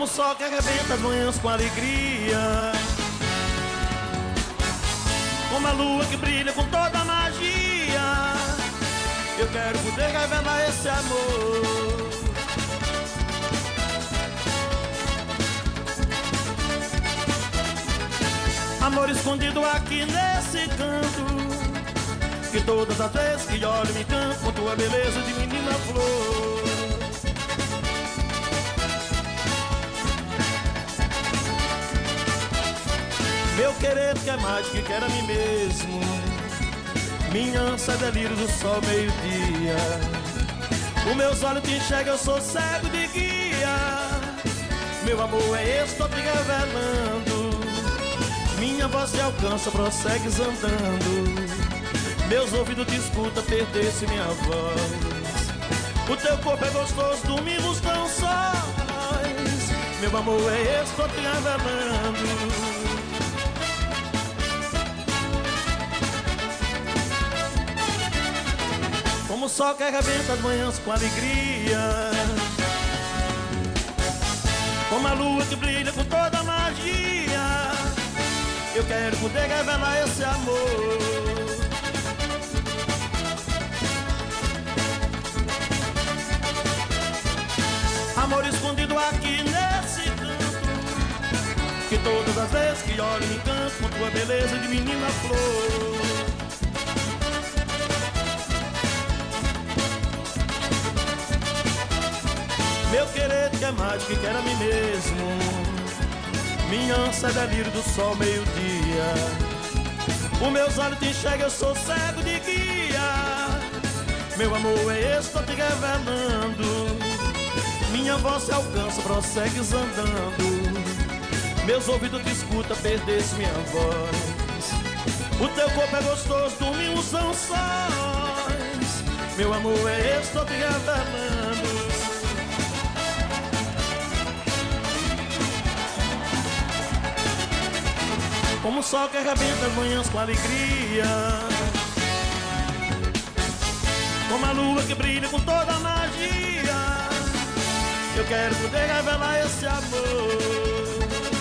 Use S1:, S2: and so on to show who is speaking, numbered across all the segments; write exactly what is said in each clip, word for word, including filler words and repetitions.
S1: Como o sol que arrebenta as manhãs com alegria, como a lua que brilha com toda a magia. Eu quero poder revelar esse amor. Amor escondido aqui nesse canto, que todas as vezes que olho me encanto com tua beleza de menina flor. Meu querer que é mais que quero a mim mesmo, minha ânsia é delírio do sol meio-dia. Os meus olhos te enxergam, eu sou cego de guia. Meu amor é esse, tô te revelando. Minha voz te alcança, prossegues andando. Meus ouvidos te escutam, perdesse minha voz. O teu corpo é gostoso, dormimos tão sós. Meu amor é esse, tô te revelando. Como o sol que arrebenta as manhãs com alegria, como a lua que brilha com toda a magia. Eu quero poder revelar esse amor. Amor escondido aqui nesse canto, que todas as vezes que olho me encanto com tua beleza de menina flor. Meu querer que é mais que quero a mim mesmo, minha ânsia é delírio do sol meio-dia. Os meus olhos te enxergam, eu sou cego de guia. Meu amor é esse, tô te revelando. Minha voz se alcança, prossegues andando. Meus ouvidos te escutam, perdesse minha voz. O teu corpo é gostoso, dormimos tão sós. Meu amor é esse, tô te revelando. Como o sol que arrebenta as manhãs com alegria, como a lua que brilha com toda a magia. Eu quero poder revelar esse amor.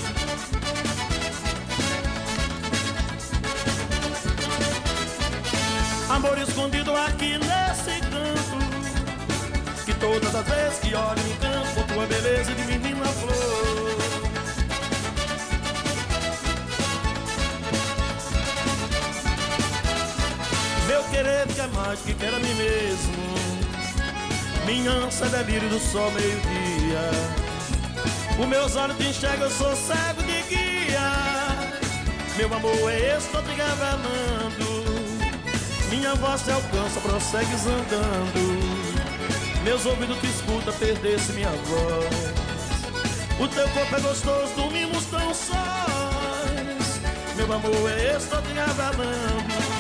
S1: Amor escondido aqui nesse canto, que todas as vezes que olho me encanto com tua beleza de menina flor. Meu querer que é mais que quero a mim mesmo, minha ânsia é delírio do sol meio-dia. Os meus olhos te enxergam, eu sou cego de guia. Meu amor é esse, tô te revelando. Minha voz te alcança, prossegues andando. Meus ouvidos te escutam, perdesse minha voz. O teu corpo é gostoso, dormimos tão sós. Meu amor é esse, tô te revelando.